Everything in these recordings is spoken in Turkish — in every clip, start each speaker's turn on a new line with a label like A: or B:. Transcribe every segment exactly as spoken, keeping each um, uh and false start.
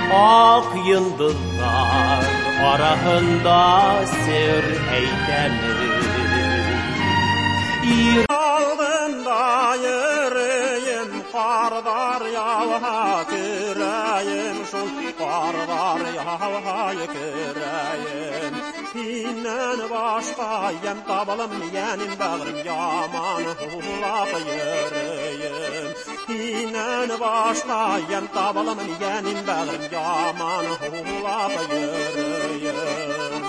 A: Ak yıldızlar arasında sır eylemir.
B: Aldında yürüyüm, karlar yağha küreyim, şul karlar yağha küreyim. Hinnen başka yem tabalım, yenim bağırım, yaman hulak yürüyüm. Hinnen başka yem tabalım, yenim bağırım, yaman hulak yürüyüm.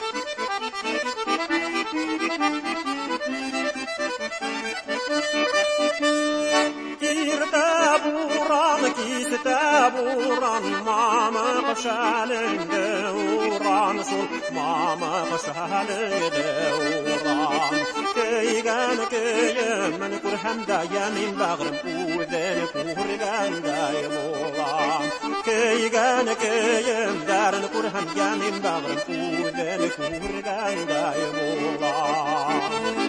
B: Girde buran, kiste buran, mama kışalinde uğran, sul mama kışalinde uğran. Köygen köyümün kurhemda yemin bağırım, uğden kurgandayım uğran. Köygen köyümlerin kurhem yemin bağırım, uğden kurgandayım uğran.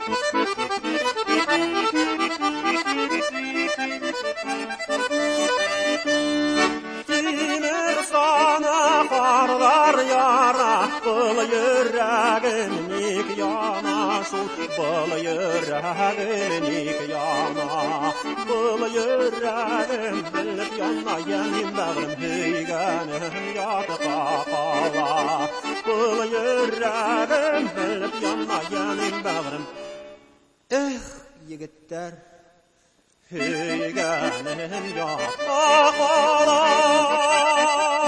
B: Kimir sana karlar yara, bıl yüreğin nik yana, şul bıl yüreğin nik yana. Bıl yüreğin bilip yana, yemin bağırım heygenim yatı kakala. Bıl yüreğin bilip yana, yemin bağırım. Eh yigitler, heygenim yatı kakala.